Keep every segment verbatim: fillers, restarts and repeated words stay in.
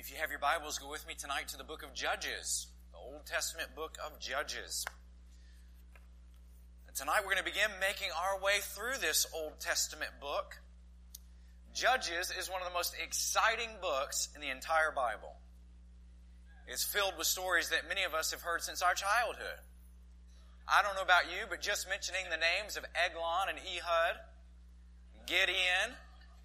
If you have your Bibles, go with me tonight to the book of Judges, the Old Testament book of Judges. And tonight we're going to begin making our way through this Old Testament book. Judges is one of the most exciting books in the entire Bible. It's filled with stories that many of us have heard since our childhood. I don't know about you, but just mentioning the names of Eglon and Ehud, Gideon,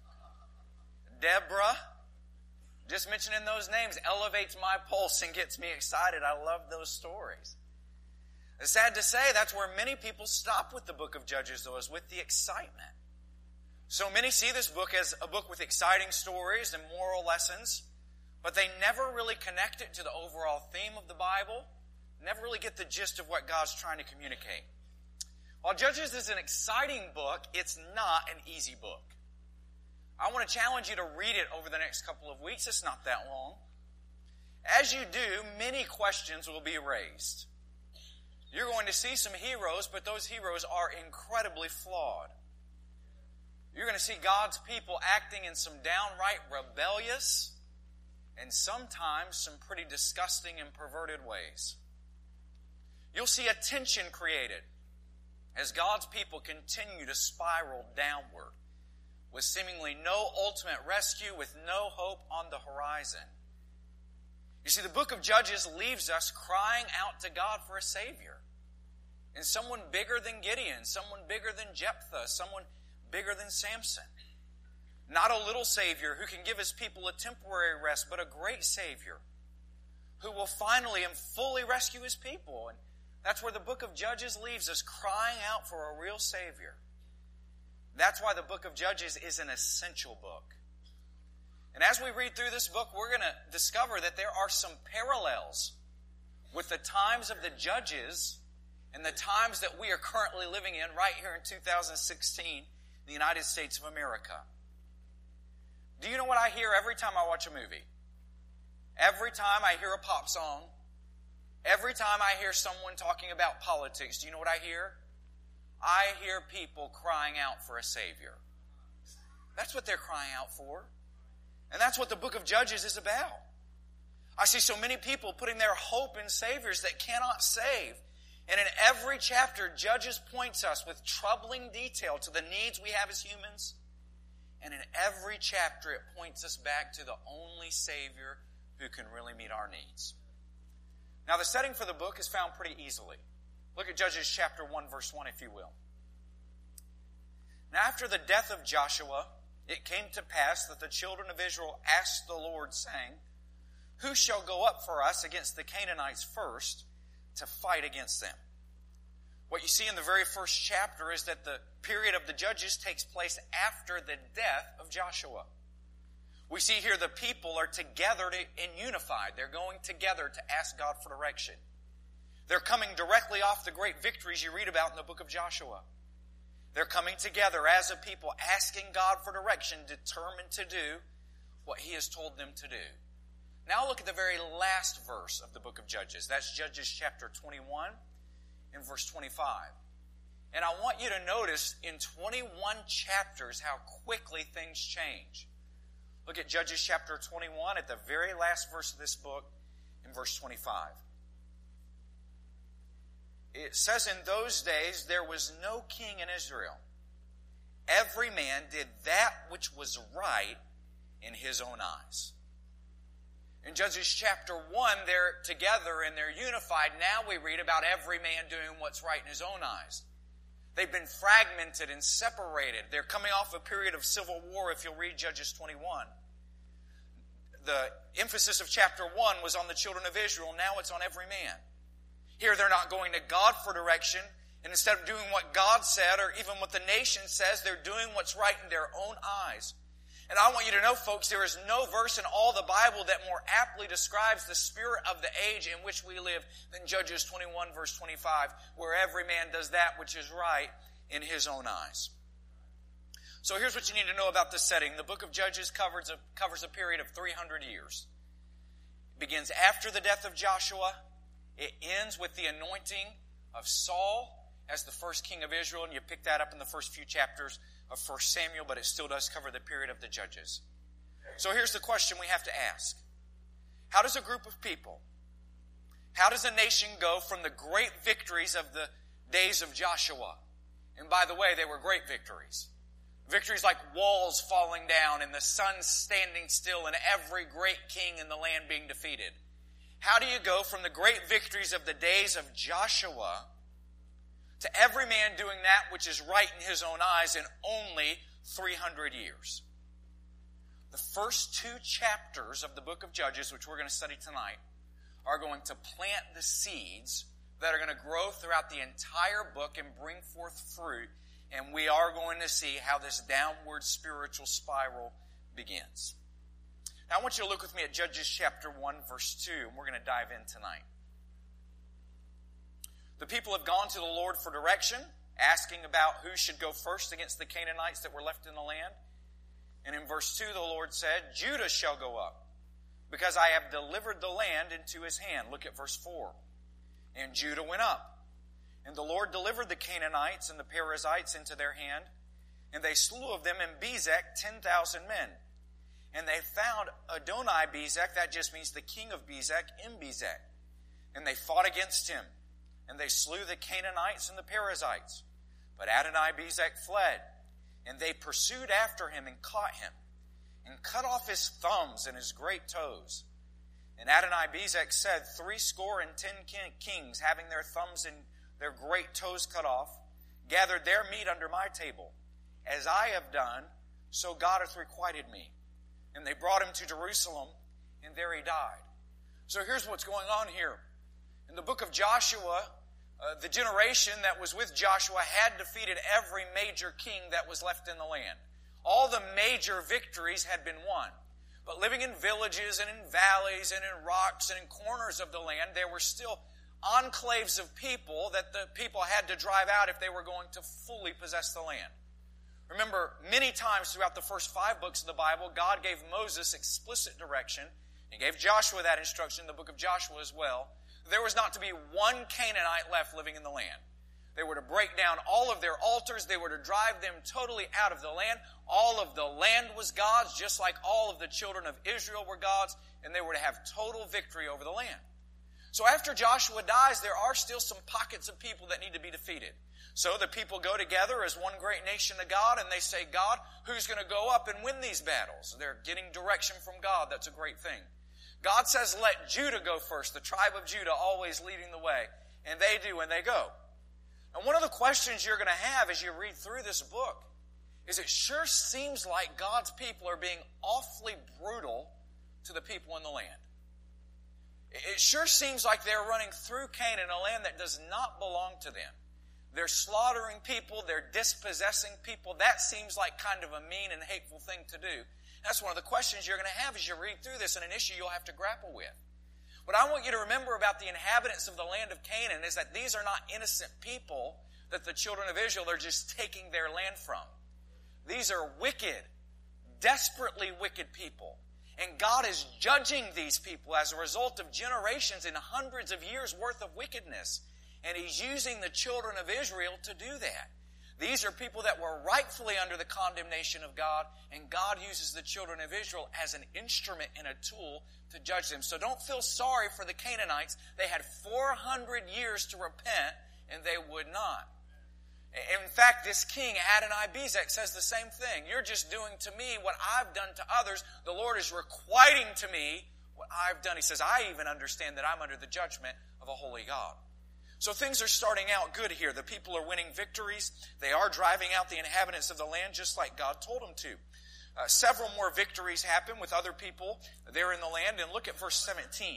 Deborah, just mentioning those names elevates my pulse and gets me excited. I love those stories. It's sad to say that's where many people stop with the book of Judges, though, is with the excitement. So many see this book as a book with exciting stories and moral lessons, but they never really connect it to the overall theme of the Bible, never really get the gist of what God's trying to communicate. While Judges is an exciting book, it's not an easy book. I want to challenge you to read it over the next couple of weeks. It's not that long. As you do, many questions will be raised. You're going to see some heroes, but those heroes are incredibly flawed. You're going to see God's people acting in some downright rebellious and sometimes some pretty disgusting and perverted ways. You'll see a tension created as God's people continue to spiral downward, with seemingly no ultimate rescue, with no hope on the horizon. You see, the book of Judges leaves us crying out to God for a Savior. And someone bigger than Gideon, someone bigger than Jephthah, someone bigger than Samson. Not a little Savior who can give His people a temporary rest, but a great Savior who will finally and fully rescue His people. And that's where the book of Judges leaves us, crying out for a real Savior. That's why the book of Judges is an essential book. And as we read through this book, we're going to discover that there are some parallels with the times of the Judges and the times that we are currently living in right here in two thousand sixteen in the United States of America. Do you know what I hear every time I watch a movie? Every time I hear a pop song, every time I hear someone talking about politics, do you know what I hear? I hear people crying out for a Savior. That's what they're crying out for. And that's what the book of Judges is about. I see so many people putting their hope in Saviors that cannot save. And in every chapter, Judges points us with troubling detail to the needs we have as humans. And in every chapter, it points us back to the only Savior who can really meet our needs. Now, the setting for the book is found pretty easily. Look at Judges chapter one, verse one, if you will. Now, after the death of Joshua, it came to pass that the children of Israel asked the Lord, saying, "Who shall go up for us against the Canaanites first to fight against them?" What you see in the very first chapter is that the period of the Judges takes place after the death of Joshua. We see here the people are together and unified. They're going together to ask God for direction. They're coming directly off the great victories you read about in the book of Joshua. They're coming together as a people, asking God for direction, determined to do what He has told them to do. Now look at the very last verse of the book of Judges. That's Judges chapter twenty-one and verse twenty-five. And I want you to notice in twenty-one chapters how quickly things change. Look at Judges chapter twenty-one at the very last verse of this book in verse twenty-five. It says, "In those days there was no king in Israel. Every man did that which was right in his own eyes." In Judges chapter one, they're together and they're unified. Now we read about every man doing what's right in his own eyes. They've been fragmented and separated. They're coming off a period of civil war, if you'll read Judges twenty-one. The emphasis of chapter one was on the children of Israel. Now it's on every man. Here they're not going to God for direction, and instead of doing what God said or even what the nation says, they're doing what's right in their own eyes. And I want you to know, folks, there is no verse in all the Bible that more aptly describes the spirit of the age in which we live than Judges twenty-one, verse twenty-five, where every man does that which is right in his own eyes. So here's what you need to know about this setting. The book of Judges covers a, covers a period of three hundred years. It begins after the death of Joshua. It ends with the anointing of Saul as the first king of Israel, and you pick that up in the first few chapters of First Samuel, but it still does cover the period of the Judges. So here's the question we have to ask. How does a group of people, how does a nation go from the great victories of the days of Joshua? And by the way, they were great victories. Victories like walls falling down and the sun standing still and every great king in the land being defeated. How do you go from the great victories of the days of Joshua to every man doing that which is right in his own eyes in only three hundred years? The first two chapters of the book of Judges, which we're going to study tonight, are going to plant the seeds that are going to grow throughout the entire book and bring forth fruit. And we are going to see how this downward spiritual spiral begins. Now I want you to look with me at Judges chapter one, verse two, and we're going to dive in tonight. The people have gone to the Lord for direction, asking about who should go first against the Canaanites that were left in the land. And in verse two, the Lord said, Judah shall go up, because I have delivered the land into his hand. Look at verse four. And Judah went up, and the Lord delivered the Canaanites and the Perizzites into their hand, and they slew of them in Bezek ten thousand men. And they found Adoni-Bezek, that just means the king of Bezek, in Bezek. And they fought against him, and they slew the Canaanites and the Perizzites. But Adoni-Bezek fled, and they pursued after him and caught him, and cut off his thumbs and his great toes. And Adoni-Bezek said, Three score and ten kings, having their thumbs and their great toes cut off, gathered their meat under my table. As I have done, so God hath requited me. And they brought him to Jerusalem, and there he died. So here's what's going on here. In the book of Joshua, uh, the generation that was with Joshua had defeated every major king that was left in the land. All the major victories had been won. But living in villages and in valleys and in rocks and in corners of the land, there were still enclaves of people that the people had to drive out if they were going to fully possess the land. Remember, many times throughout the first five books of the Bible, God gave Moses explicit direction. He gave Joshua that instruction in the book of Joshua as well. There was not to be one Canaanite left living in the land. They were to break down all of their altars. They were to drive them totally out of the land. All of the land was God's, just like all of the children of Israel were God's, and they were to have total victory over the land. So after Joshua dies, there are still some pockets of people that need to be defeated. So the people go together as one great nation of God, and they say, God, who's going to go up and win these battles? They're getting direction from God. That's a great thing. God says, let Judah go first, the tribe of Judah always leading the way. And they do, and they go. And one of the questions you're going to have as you read through this book is it sure seems like God's people are being awfully brutal to the people in the land. It sure seems like they're running through Canaan, a land that does not belong to them. They're slaughtering people, they're dispossessing people. That seems like kind of a mean and hateful thing to do. That's one of the questions you're going to have as you read through this, and an issue you'll have to grapple with. What I want you to remember about the inhabitants of the land of Canaan is that these are not innocent people that the children of Israel are just taking their land from. These are wicked, desperately wicked people. And God is judging these people as a result of generations and hundreds of years worth of wickedness. And He's using the children of Israel to do that. These are people that were rightfully under the condemnation of God, and God uses the children of Israel as an instrument and a tool to judge them. So don't feel sorry for the Canaanites. They had four hundred years to repent, and they would not. In fact, this king, Adoni-Bezek, says the same thing. You're just doing to me what I've done to others. The Lord is requiting to me what I've done. He says, I even understand that I'm under the judgment of a holy God. So things are starting out good here. The people are winning victories. They are driving out the inhabitants of the land just like God told them to. Uh, several more victories happen with other people there in the land. And look at verse seventeen.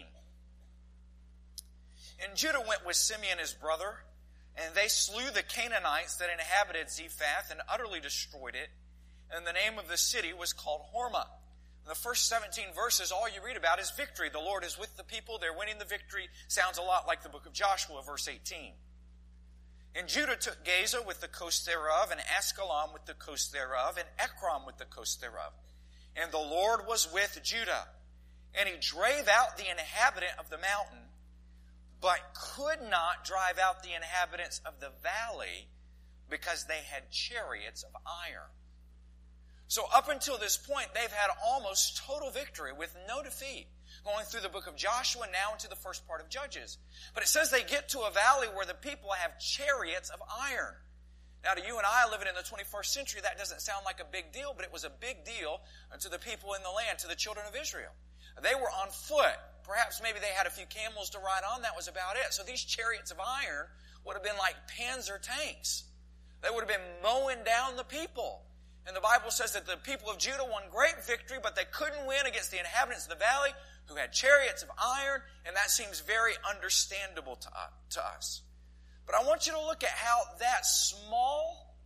And Judah went with Simeon his brother, and they slew the Canaanites that inhabited Zephath and utterly destroyed it. And the name of the city was called Hormah. In the first seventeen verses, all you read about is victory. The Lord is with the people. They're winning the victory. Sounds a lot like the book of Joshua, verse eighteen. And Judah took Gaza with the coast thereof, and Askelon with the coast thereof, and Ekron with the coast thereof. And the Lord was with Judah. And He drave out the inhabitant of the mountain, but could not drive out the inhabitants of the valley, because they had chariots of iron. So up until this point, they've had almost total victory with no defeat. going through the book of Joshua, now into the first part of Judges. But it says they get to a valley where the people have chariots of iron. Now, to you and I living in the twenty-first century, that doesn't sound like a big deal, but it was a big deal to the people in the land, to the children of Israel. They were on foot. Perhaps maybe they had a few camels to ride on. That was about it. So these chariots of iron would have been like Panzer tanks. They would have been mowing down the people. And the Bible says that the people of Judah won great victory, but they couldn't win against the inhabitants of the valley who had chariots of iron, and that seems very understandable to, uh, to us. But I want you to look at how that small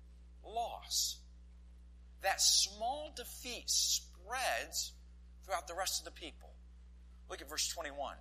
loss, that small defeat spreads throughout the rest of the people. Look at verse twenty-one.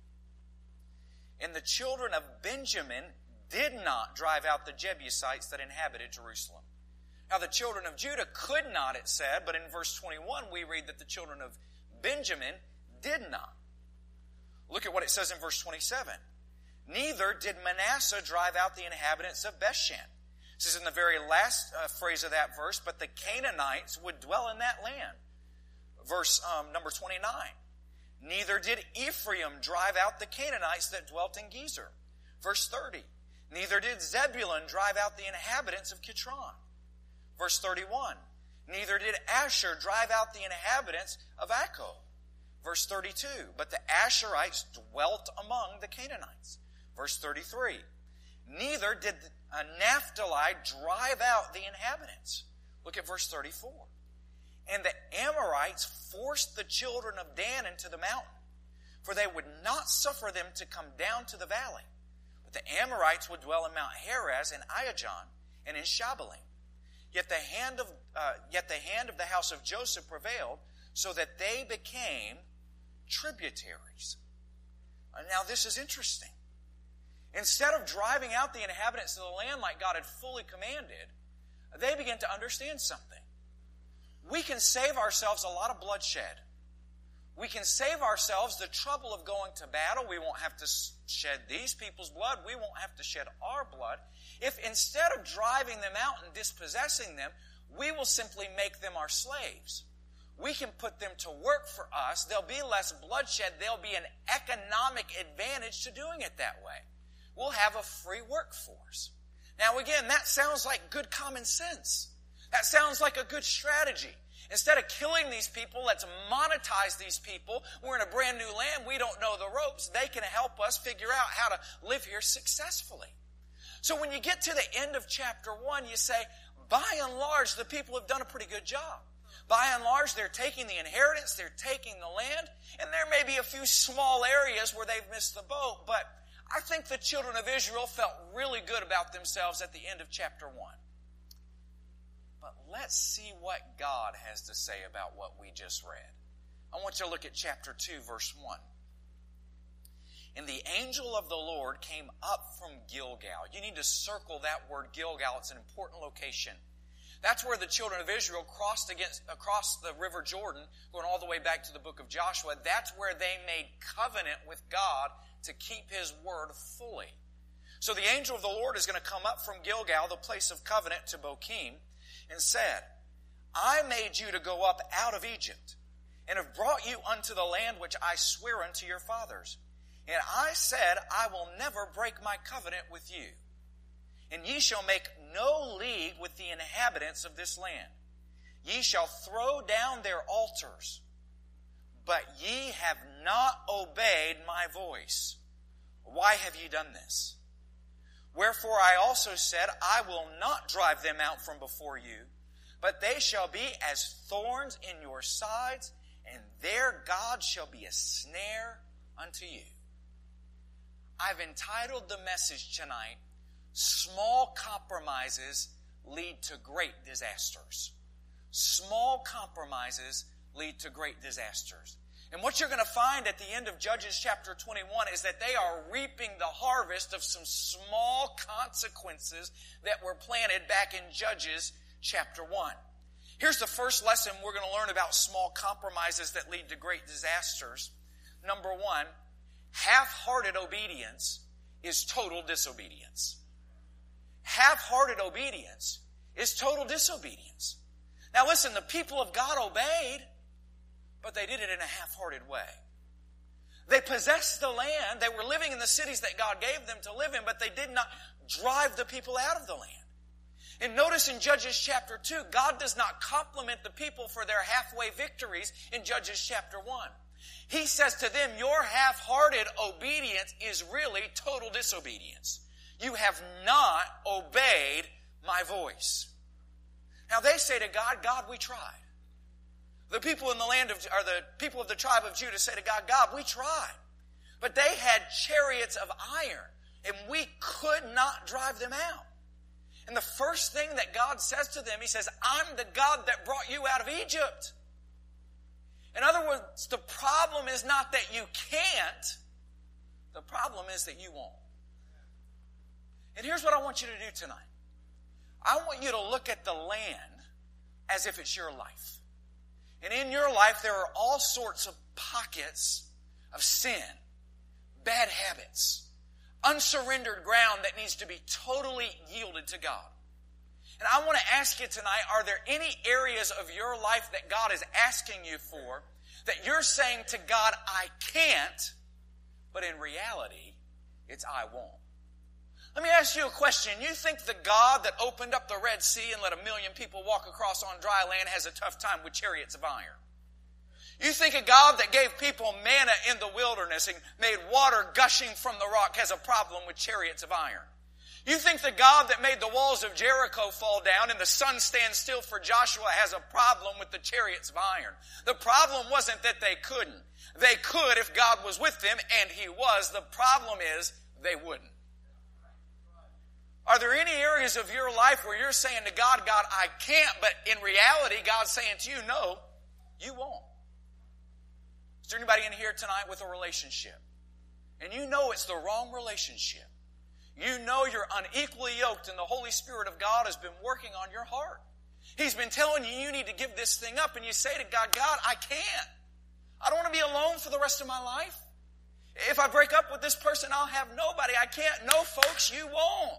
And the children of Benjamin did not drive out the Jebusites that inhabited Jerusalem. Now the children of Judah could not, it said, but in verse twenty-one we read that the children of Benjamin did not. Look at what it says in verse twenty-seven. Neither did Manasseh drive out the inhabitants of Bethshan. This is in the very last uh, phrase of that verse, but the Canaanites would dwell in that land. Verse um, number twenty-nine. Neither did Ephraim drive out the Canaanites that dwelt in Gezer. Verse thirty. Neither did Zebulun drive out the inhabitants of Kitron. Verse thirty-one. Neither did Asher drive out the inhabitants of Akko. Verse thirty-two. But the Asherites dwelt among the Canaanites. Verse thirty-three. Neither did uh, Naphtali drive out the inhabitants. Look at verse thirty-four. And the Amorites forced the children of Dan into the mountain, for they would not suffer them to come down to the valley. But the Amorites would dwell in Mount Heres and Iajon and in Shabalim. Yet the hand of uh, yet the hand of the house of Joseph prevailed, so that they became tributaries. Uh, now this is interesting. Instead of driving out the inhabitants of the land like God had fully commanded, they began to understand something. We can save ourselves a lot of bloodshed. We can save ourselves the trouble of going to battle. We won't have to shed these people's blood. We won't have to shed our blood. If instead of driving them out and dispossessing them, we will simply make them our slaves. We can put them to work for us. There'll be less bloodshed. There'll be an economic advantage to doing it that way. We'll have a free workforce. Now again, that sounds like good common sense. That sounds like a good strategy. Instead of killing these people, let's monetize these people. We're in a brand new land. We don't know the ropes. They can help us figure out how to live here successfully. So when you get to the end of chapter one, you say, by and large, the people have done a pretty good job. By and large, they're taking the inheritance, they're taking the land, and there may be a few small areas where they've missed the boat, but I think the children of Israel felt really good about themselves at the end of chapter one. But let's see what God has to say about what we just read. I want you to look at chapter two, verse one. And the angel of the Lord came up from Gilgal. You need to circle that word Gilgal. It's an important location. That's where the children of Israel crossed against, across the river Jordan, going all the way back to the book of Joshua. That's where they made covenant with God to keep His word fully. So the angel of the Lord is going to come up from Gilgal, the place of covenant, to Bochim, and said, I made you to go up out of Egypt, and have brought you unto the land which I swear unto your fathers. And I said, I will never break my covenant with you. And ye shall make no league with the inhabitants of this land. Ye shall throw down their altars, but ye have not obeyed my voice. Why have ye done this? Wherefore I also said, I will not drive them out from before you, but they shall be as thorns in your sides, and their God shall be a snare unto you. I've entitled the message tonight, Small Compromises Lead to Great Disasters. Small compromises lead to great disasters. And what you're going to find at the end of Judges chapter twenty-one is that they are reaping the harvest of some small consequences that were planted back in Judges chapter one. Here's the first lesson we're going to learn about small compromises that lead to great disasters. Number one, half-hearted obedience is total disobedience. Half-hearted obedience is total disobedience. Now listen, the people of God obeyed, but they did it in a half-hearted way. They possessed the land. They were living in the cities that God gave them to live in, but they did not drive the people out of the land. And notice in Judges chapter two, God does not compliment the people for their halfway victories in Judges chapter one. He says to them, your half-hearted obedience is really total disobedience. You have not obeyed my voice. Now they say to God, God, we tried. The people in the land of, or the people of the tribe of Judah say to God, God, we tried. But they had chariots of iron, and we could not drive them out. And the first thing that God says to them, He says, I'm the God that brought you out of Egypt. In other words, the problem is not that you can't. The problem is that you won't. And here's what I want you to do tonight. I want you to look at the land as if it's your life. And in your life, there are all sorts of pockets of sin, bad habits, unsurrendered ground that needs to be totally yielded to God. And I want to ask you tonight, are there any areas of your life that God is asking you for that you're saying to God, I can't, but in reality, it's I won't? Let me ask you a question. You think the God that opened up the Red Sea and let a million people walk across on dry land has a tough time with chariots of iron? You think a God that gave people manna in the wilderness and made water gushing from the rock has a problem with chariots of iron? You think the God that made the walls of Jericho fall down and the sun stand still for Joshua has a problem with the chariots of iron? The problem wasn't that they couldn't. They could if God was with them, and He was. The problem is they wouldn't. Are there any areas of your life where you're saying to God, God, I can't, but in reality, God's saying to you, no, you won't? Is there anybody in here tonight with a relationship? And you know it's the wrong relationship. You know you're unequally yoked and the Holy Spirit of God has been working on your heart. He's been telling you you need to give this thing up, and you say to God, God, I can't. I don't want to be alone for the rest of my life. If I break up with this person, I'll have nobody. I can't. No, folks, you won't.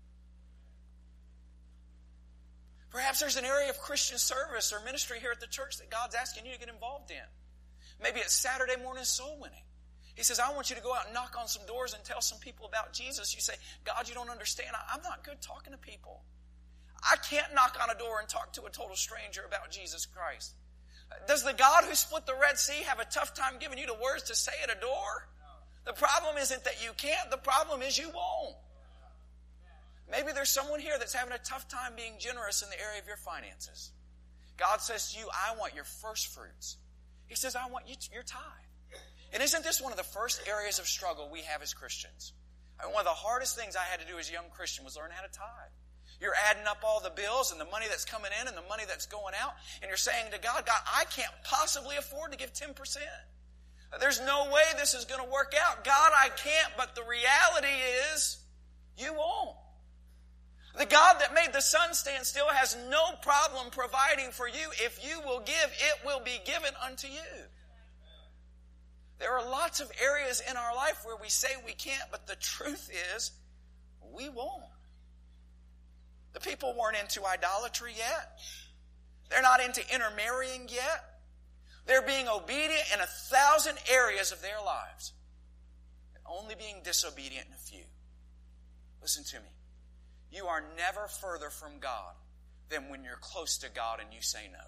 Perhaps there's an area of Christian service or ministry here at the church that God's asking you to get involved in. Maybe it's Saturday morning soul winning. He says, I want you to go out and knock on some doors and tell some people about Jesus. You say, God, you don't understand. I'm not good talking to people. I can't knock on a door and talk to a total stranger about Jesus Christ. Does the God who split the Red Sea have a tough time giving you the words to say at a door? The problem isn't that you can't. The problem is you won't. Maybe there's someone here that's having a tough time being generous in the area of your finances. God says to you, I want your first fruits. He says, I want you to, your tithe. And isn't this one of the first areas of struggle we have as Christians? I mean, one of the hardest things I had to do as a young Christian was learn how to tithe. You're adding up all the bills and the money that's coming in and the money that's going out, and you're saying to God, God, I can't possibly afford to give ten percent. There's no way this is going to work out. God, I can't, but the reality is you won't. The God that made the sun stand still has no problem providing for you. If you will give, it will be given unto you. There are lots of areas in our life where we say we can't, but the truth is we won't. The people weren't into idolatry yet. They're not into intermarrying yet. They're being obedient in a thousand areas of their lives, and only being disobedient in a few. Listen to me. You are never further from God than when you're close to God and you say no.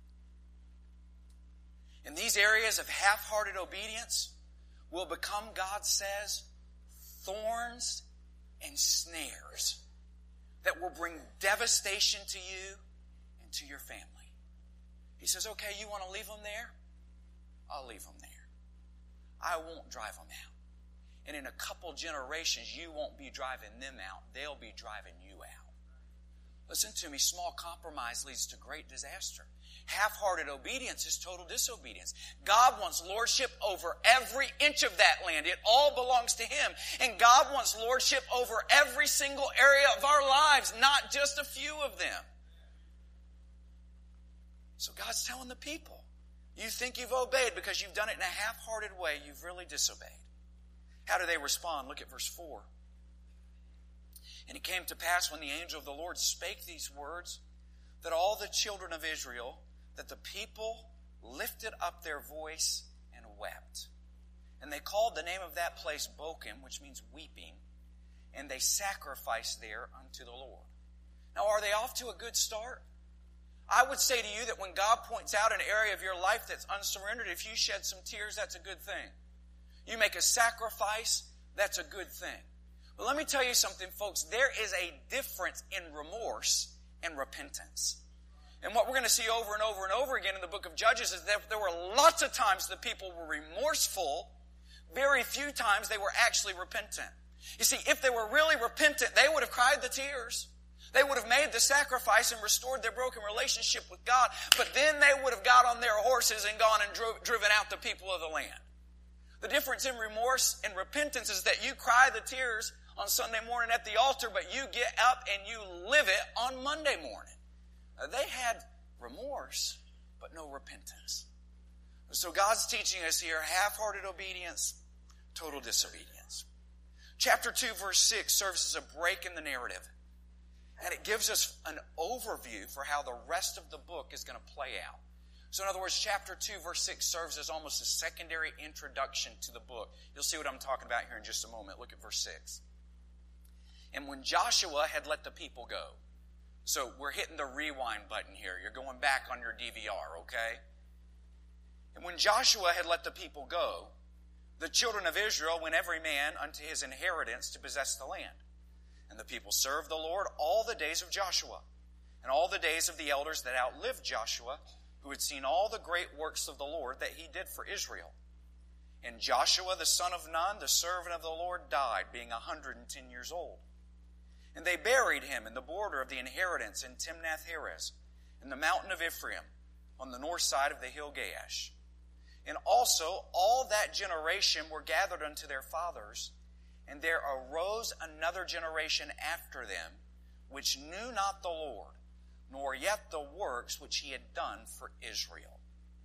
In these areas of half-hearted obedience will become, God says, thorns and snares that will bring devastation to you and to your family. He says, okay, you want to leave them there? I'll leave them there. I won't drive them out. And in a couple generations, you won't be driving them out. They'll be driving you out. Listen to me. Small compromise leads to great disaster. Half-hearted obedience is total disobedience. God wants lordship over every inch of that land. It all belongs to Him. And God wants lordship over every single area of our lives, not just a few of them. So God's telling the people, you think you've obeyed because you've done it in a half-hearted way. You've really disobeyed. How do they respond? Look at verse four. And it came to pass when the angel of the Lord spake these words, that all the children of Israel, that the people lifted up their voice and wept. And they called called the name of that place Bochim, which means weeping, and they sacrificed there unto the Lord. Now, are they off to a good start? I would say to you that when God points out an area of your life that's unsurrendered, if you shed some tears, that's a good thing. You make a sacrifice, that's a good thing. But let me tell you something, folks. There is a difference in remorse and repentance. And what we're going to see over and over and over again in the book of Judges is that there were lots of times the people were remorseful. Very few times they were actually repentant. You see, if they were really repentant, they would have cried the tears. They would have made the sacrifice and restored their broken relationship with God. But then they would have got on their horses and gone and drove, driven out the people of the land. The difference in remorse and repentance is that you cry the tears on Sunday morning at the altar, but you get up and you live it on Monday morning. Uh, they had remorse, but no repentance. So God's teaching us here half-hearted obedience, total disobedience. Chapter two, verse six serves as a break in the narrative. And it gives us an overview for how the rest of the book is going to play out. So in other words, chapter two, verse six serves as almost a secondary introduction to the book. You'll see what I'm talking about here in just a moment. Look at verse six. And when Joshua had let the people go. So we're hitting the rewind button here. You're going back on your D V R, okay? And when Joshua had let the people go, the children of Israel went every man unto his inheritance to possess the land. And the people served the Lord all the days of Joshua, and all the days of the elders that outlived Joshua, who had seen all the great works of the Lord that he did for Israel. And Joshua the son of Nun, the servant of the Lord, died, being a hundred and ten years old. And they buried him in the border of the inheritance in Timnath-Heres, in the mountain of Ephraim, on the north side of the hill Gaash. And also all that generation were gathered unto their fathers, and there arose another generation after them, which knew not the Lord, nor yet the works which he had done for Israel.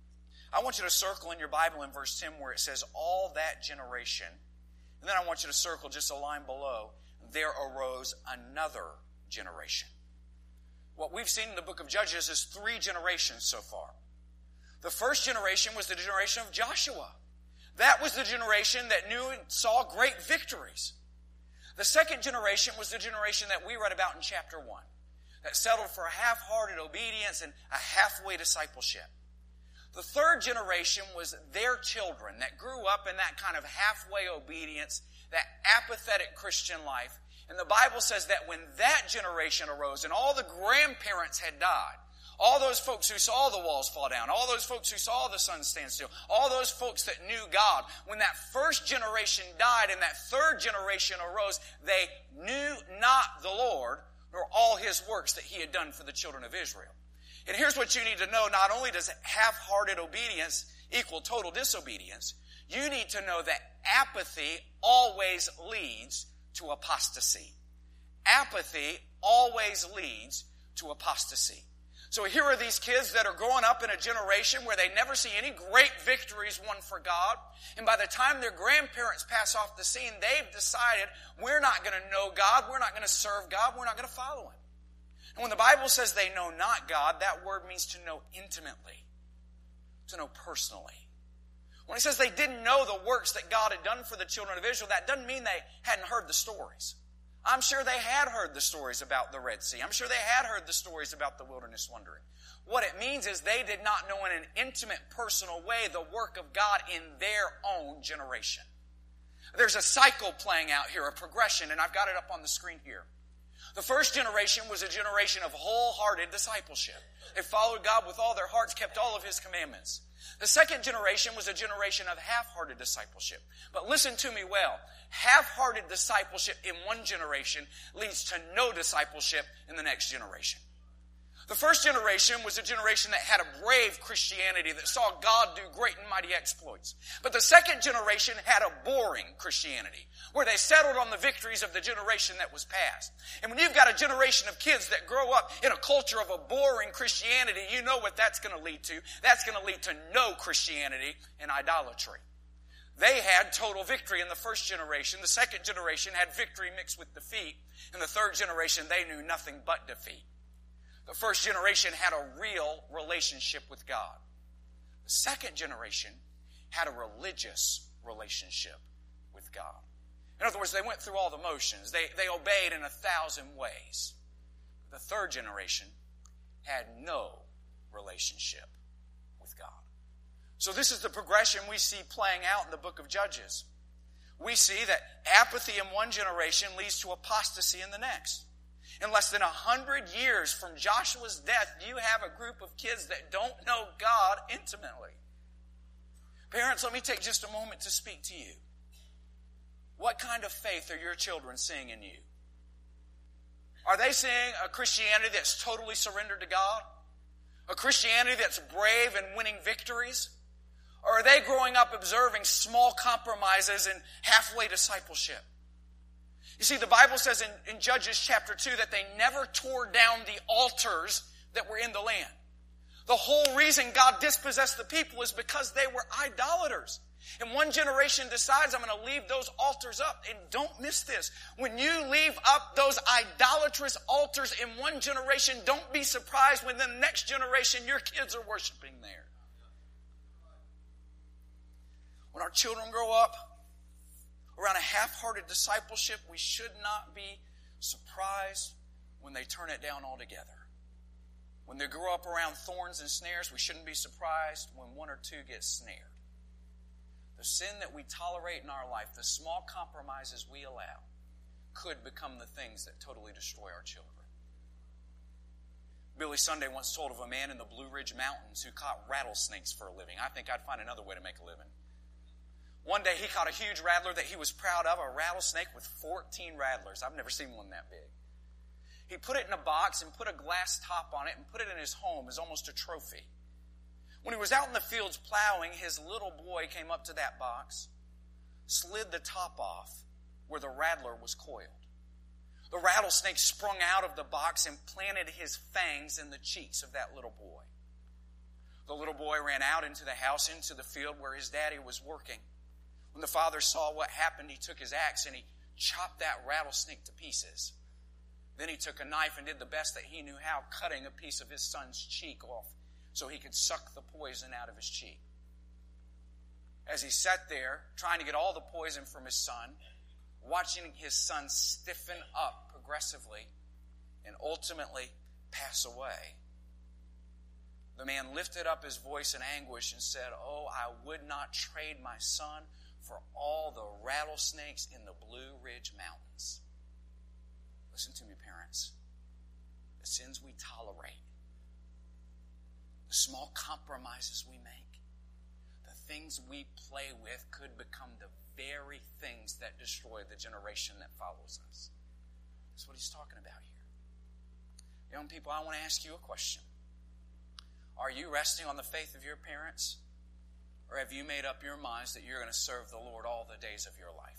I want you to circle in your Bible in verse ten where it says, all that generation. And then I want you to circle just a line below, there arose another generation. What we've seen in the book of Judges is three generations so far. The first generation was the generation of Joshua. That was the generation that knew and saw great victories. The second generation was the generation that we read about in chapter one, that settled for a half-hearted obedience and a halfway discipleship. The third generation was their children that grew up in that kind of halfway obedience, that apathetic Christian life. And the Bible says that when that generation arose and all the grandparents had died, all those folks who saw the walls fall down, all those folks who saw the sun stand still, all those folks that knew God, when that first generation died and that third generation arose, they knew not the Lord nor all his works that he had done for the children of Israel. And here's what you need to know. Not only does half-hearted obedience equal total disobedience, you need to know that apathy always leads to apostasy. Apathy always leads to apostasy. So here are these kids that are growing up in a generation where they never see any great victories won for God. And by the time their grandparents pass off the scene, they've decided we're not going to know God, we're not going to serve God, we're not going to follow him. And when the Bible says they know not God, that word means to know intimately, to know personally. When it says they didn't know the works that God had done for the children of Israel, that doesn't mean they hadn't heard the stories. I'm sure they had heard the stories about the Red Sea. I'm sure they had heard the stories about the wilderness wandering. What it means is they did not know in an intimate, personal way the work of God in their own generation. There's a cycle playing out here, a progression, and I've got it up on the screen here. The first generation was a generation of wholehearted discipleship. They followed God with all their hearts, kept all of his commandments. The second generation was a generation of half-hearted discipleship. But listen to me well. Half-hearted discipleship in one generation leads to no discipleship in the next generation. The first generation was a generation that had a brave Christianity that saw God do great and mighty exploits. But the second generation had a boring Christianity where they settled on the victories of the generation that was past. And when you've got a generation of kids that grow up in a culture of a boring Christianity, you know what that's going to lead to. That's going to lead to no Christianity and idolatry. They had total victory in the first generation. The second generation had victory mixed with defeat. In the third generation, they knew nothing but defeat. The first generation had a real relationship with God. The second generation had a religious relationship with God. In other words, they went through all the motions. They, they obeyed in a thousand ways. The third generation had no relationship with God. So this is the progression we see playing out in the book of Judges. We see that apathy in one generation leads to apostasy in the next. In less than a hundred years from Joshua's death, you have a group of kids that don't know God intimately. Parents, let me take just a moment to speak to you. What kind of faith are your children seeing in you? Are they seeing a Christianity that's totally surrendered to God? A Christianity that's brave and winning victories? Or are they growing up observing small compromises and halfway discipleship? You see, the Bible says in, in Judges chapter two that they never tore down the altars that were in the land. The whole reason God dispossessed the people is because they were idolaters. And one generation decides, I'm going to leave those altars up. And don't miss this. When you leave up those idolatrous altars in one generation, don't be surprised when the next generation your kids are worshiping there. When our children grow up around a half-hearted discipleship, we should not be surprised when they turn it down altogether. When they grow up around thorns and snares, we shouldn't be surprised when one or two get snared. The sin that we tolerate in our life, the small compromises we allow, could become the things that totally destroy our children. Billy Sunday once told of a man in the Blue Ridge Mountains who caught rattlesnakes for a living. I think I'd find another way to make a living. One day he caught a huge rattler that he was proud of, a rattlesnake with fourteen rattlers. I've never seen one that big. He put it in a box and put a glass top on it and put it in his home as almost a trophy. When he was out in the fields plowing, his little boy came up to that box, slid the top off where the rattler was coiled. The rattlesnake sprung out of the box and planted his fangs in the cheeks of that little boy. The little boy ran out into the house, into the field where his daddy was working. When the father saw what happened, he took his axe and he chopped that rattlesnake to pieces. Then he took a knife and did the best that he knew how, cutting a piece of his son's cheek off so he could suck the poison out of his cheek. As he sat there, trying to get all the poison from his son, watching his son stiffen up progressively and ultimately pass away, the man lifted up his voice in anguish and said, "Oh, I would not trade my son for all the rattlesnakes in the Blue Ridge Mountains." Listen to me, parents. The sins we tolerate, the small compromises we make, the things we play with could become the very things that destroy the generation that follows us. That's what he's talking about here. Young people, I want to ask you a question. Are you resting on the faith of your parents? Or have you made up your minds that you're going to serve the Lord all the days of your life?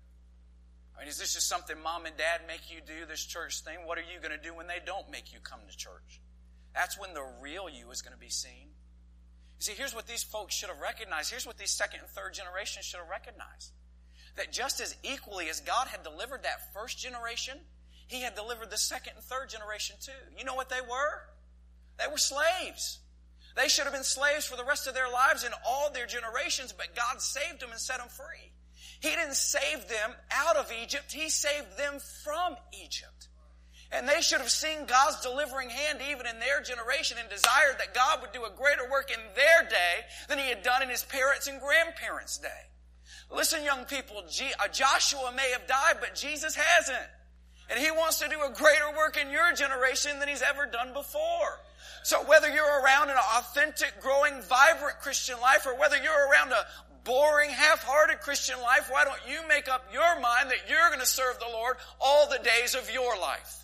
I mean, is this just something mom and dad make you do, this church thing? What are you going to do when they don't make you come to church? That's when the real you is going to be seen. You see, here's what these folks should have recognized. Here's what these second and third generations should have recognized. That just as equally as God had delivered that first generation, He had delivered the second and third generation too. You know what they were? They were slaves. They should have been slaves for the rest of their lives in all their generations, but God saved them and set them free. He didn't save them out of Egypt. He saved them from Egypt. And they should have seen God's delivering hand even in their generation and desired that God would do a greater work in their day than He had done in His parents' and grandparents' day. Listen, young people, Joshua may have died, but Jesus hasn't. And He wants to do a greater work in your generation than He's ever done before. So whether you're around an authentic, growing, vibrant Christian life, or whether you're around a boring, half-hearted Christian life, why don't you make up your mind that you're going to serve the Lord all the days of your life?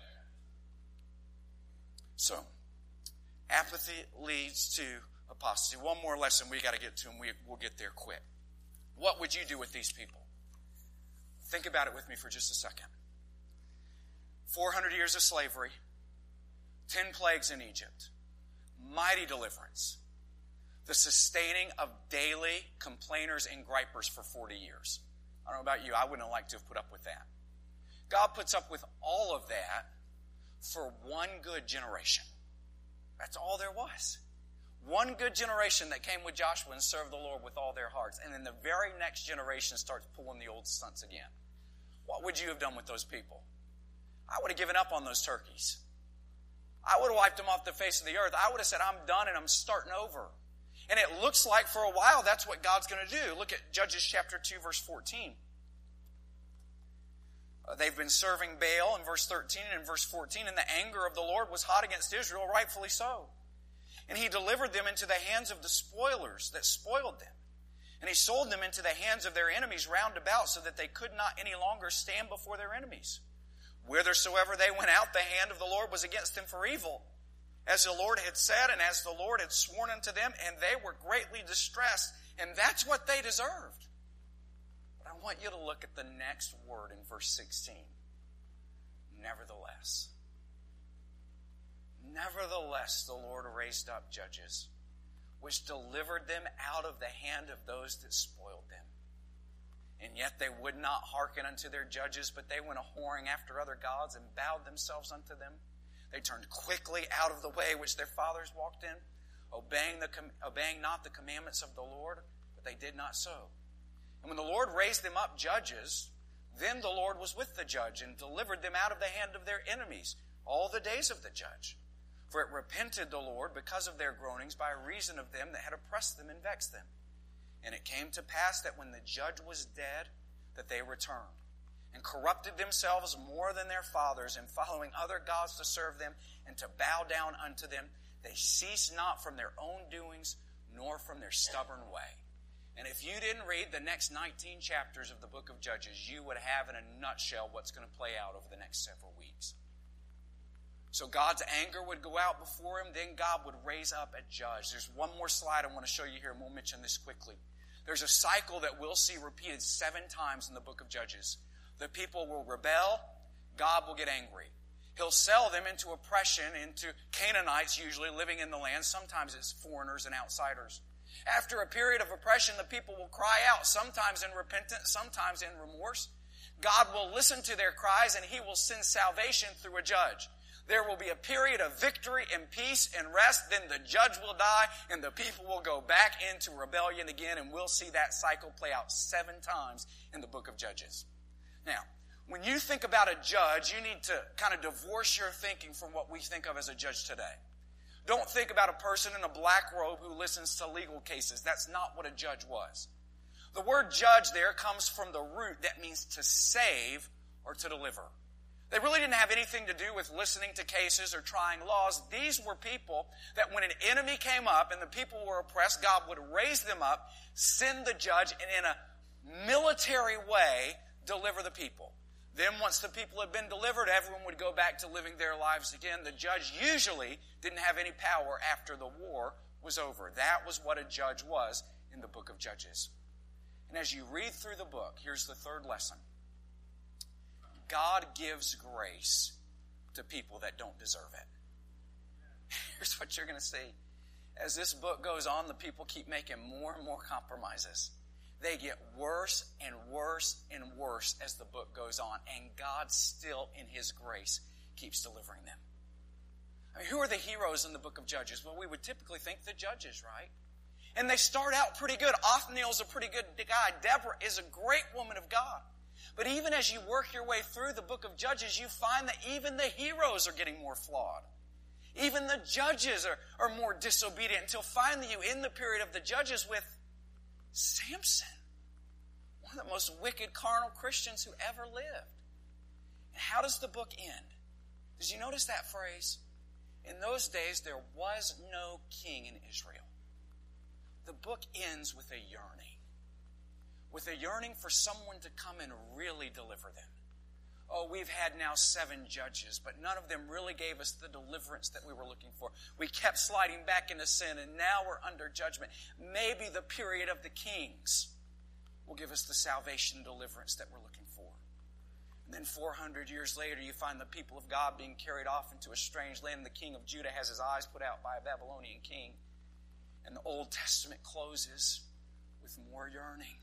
So, apathy leads to apostasy. One more lesson we got to get to, and we, we'll get there quick. What would you do with these people? Think about it with me for just a second. four hundred years of slavery, ten plagues in Egypt, mighty deliverance, the sustaining of daily complainers and gripers for forty years. I don't know about you, I wouldn't have liked to have put up with that. God puts up with all of that for one good generation. That's all there was. One good generation that came with Joshua and served the Lord with all their hearts. And then the very next generation starts pulling the old stunts again. What would you have done with those people? I would have given up on those turkeys. I would have wiped them off the face of the earth. I would have said, I'm done and I'm starting over. And it looks like for a while that's what God's going to do. Look at Judges chapter two, verse fourteen. Uh, they've been serving Baal in verse thirteen, and in verse fourteen, and the anger of the Lord was hot against Israel, rightfully so. And he delivered them into the hands of the spoilers that spoiled them. And he sold them into the hands of their enemies round about, so that they could not any longer stand before their enemies. Whithersoever they went out, the hand of the Lord was against them for evil, as the Lord had said, and as the Lord had sworn unto them, and they were greatly distressed. And that's what they deserved. But I want you to look at the next word in verse sixteen. Nevertheless. Nevertheless, the Lord raised up judges, which delivered them out of the hand of those that spoiled them. And yet they would not hearken unto their judges, but they went a-whoring after other gods and bowed themselves unto them. They turned quickly out of the way which their fathers walked in, obeying, the, obeying not the commandments of the Lord, but they did not so. And when the Lord raised them up judges, then the Lord was with the judge and delivered them out of the hand of their enemies all the days of the judge. For it repented the Lord because of their groanings by reason of them that had oppressed them and vexed them. And it came to pass that when the judge was dead, that they returned, and corrupted themselves more than their fathers, in following other gods to serve them, and to bow down unto them. They ceased not from their own doings, nor from their stubborn way. And if you didn't read the next nineteen chapters of the book of Judges, you would have in a nutshell what's going to play out over the next several weeks. So God's anger would go out before him, then God would raise up a judge. There's one more slide I want to show you here, and we'll mention this quickly. There's a cycle that we'll see repeated seven times in the book of Judges. The people will rebel, God will get angry. He'll sell them into oppression, into Canaanites usually living in the land. Sometimes it's foreigners and outsiders. After a period of oppression, the people will cry out, sometimes in repentance, sometimes in remorse. God will listen to their cries, and he will send salvation through a judge. There will be a period of victory and peace and rest. Then the judge will die and the people will go back into rebellion again. And we'll see that cycle play out seven times in the book of Judges. Now, when you think about a judge, you need to kind of divorce your thinking from what we think of as a judge today. Don't think about a person in a black robe who listens to legal cases. That's not what a judge was. The word judge there comes from the root that means to save or to deliver. They really didn't have anything to do with listening to cases or trying laws. These were people that when an enemy came up and the people were oppressed, God would raise them up, send the judge, and in a military way, deliver the people. Then once the people had been delivered, everyone would go back to living their lives again. The judge usually didn't have any power after the war was over. That was what a judge was in the book of Judges. And as you read through the book, here's the third lesson. God gives grace to people that don't deserve it. Here's what you're going to see. As this book goes on, the people keep making more and more compromises. They get worse and worse and worse as the book goes on. And God still, in his grace, keeps delivering them. I mean, who are the heroes in the book of Judges? Well, we would typically think the judges, right? And they start out pretty good. Othniel's a pretty good guy. Deborah is a great woman of God. But even as you work your way through the book of Judges, you find that even the heroes are getting more flawed. Even the judges are, are more disobedient until finally you end the period of the judges with Samson, one of the most wicked carnal Christians who ever lived. And how does the book end? Did you notice that phrase? In those days, there was no king in Israel. The book ends with a yearning. With a yearning for someone to come and really deliver them. Oh, we've had now seven judges, but none of them really gave us the deliverance that we were looking for. We kept sliding back into sin, and now we're under judgment. Maybe the period of the kings will give us the salvation and deliverance that we're looking for. And then four hundred years later, you find the people of God being carried off into a strange land. The king of Judah has his eyes put out by a Babylonian king. And the Old Testament closes with more yearning.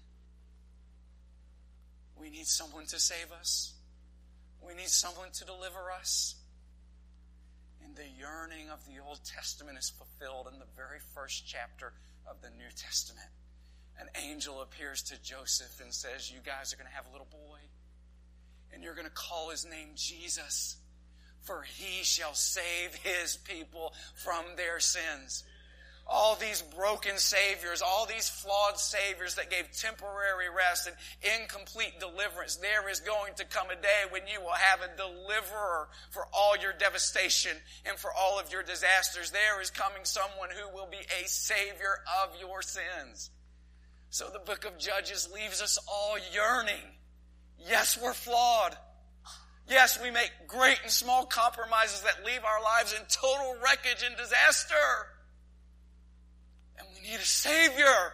We need someone to save us. We need someone to deliver us. And the yearning of the Old Testament is fulfilled in the very first chapter of the New Testament. An angel appears to Joseph and says, you guys are going to have a little boy, and you're going to call his name Jesus, for he shall save his people from their sins. All these broken saviors, all these flawed saviors that gave temporary rest and incomplete deliverance, there is going to come a day when you will have a deliverer for all your devastation and for all of your disasters. There is coming someone who will be a savior of your sins. So the book of Judges leaves us all yearning. Yes, we're flawed. Yes, we make great and small compromises that leave our lives in total wreckage and disaster. And we need a Savior.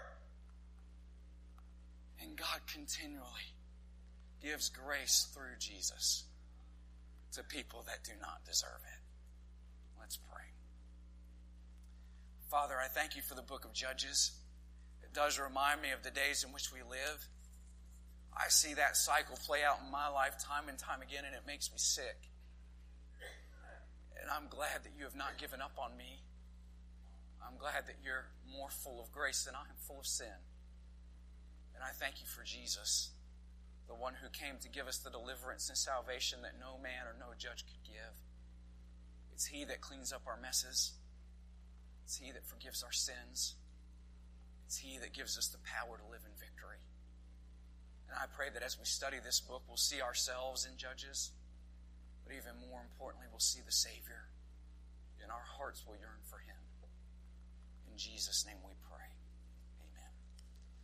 And God continually gives grace through Jesus to people that do not deserve it. Let's pray. Father, I thank you for the book of Judges. It does remind me of the days in which we live. I see that cycle play out in my life time and time again, and it makes me sick. And I'm glad that you have not given up on me. I'm glad that you're more full of grace than I am full of sin. And I thank you for Jesus, the one who came to give us the deliverance and salvation that no man or no judge could give. It's he that cleans up our messes. It's he that forgives our sins. It's he that gives us the power to live in victory. And I pray that as we study this book, we'll see ourselves in Judges, but even more importantly, we'll see the Savior, and our hearts will yearn for him. In Jesus' name we pray.